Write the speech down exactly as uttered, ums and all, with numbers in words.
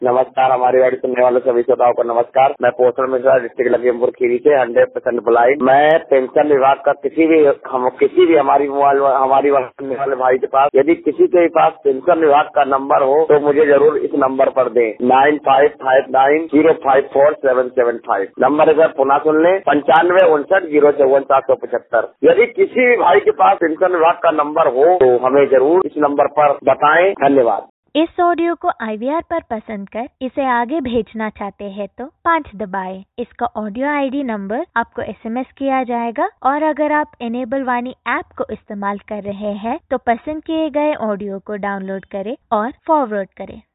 नमस्कार, हमारी गाड़ी सुनने वाले सभी श्रोताओं को नमस्कार। मैं पोषण मिश्रा, डिस्ट्रिक्ट लखीमपुर खीरी से हंड्रेड परसेंट ब्लाइंड। मैं पेंशन विभाग का किसी भी हम किसी भी हमारी मोबाइल हमारी सुनने वाले भाई के पास यदि किसी के पास पेंशन विभाग का नंबर हो तो मुझे जरूर इस नंबर पर दें, nine five five nine zero five four seven seven five. Number एक बार पुनः सुन लें, पंचानवे उनसठ जीरो चौवन सात सौ पचहत्तर। यदि किसी भी भाई के पास पेंशन विभाग का नंबर हो तो हमें जरूर इस नंबर पर बताएं। धन्यवाद। इस ऑडियो को आई वी आर पर पसंद कर इसे आगे भेजना चाहते हैं तो पाँच दबाएं। इसका ऑडियो आई डी नंबर आपको एस एम एस किया जाएगा और अगर आप इनेबल वाणी ऐप को इस्तेमाल कर रहे हैं तो पसंद किए गए ऑडियो को डाउनलोड करें और फॉरवर्ड करें।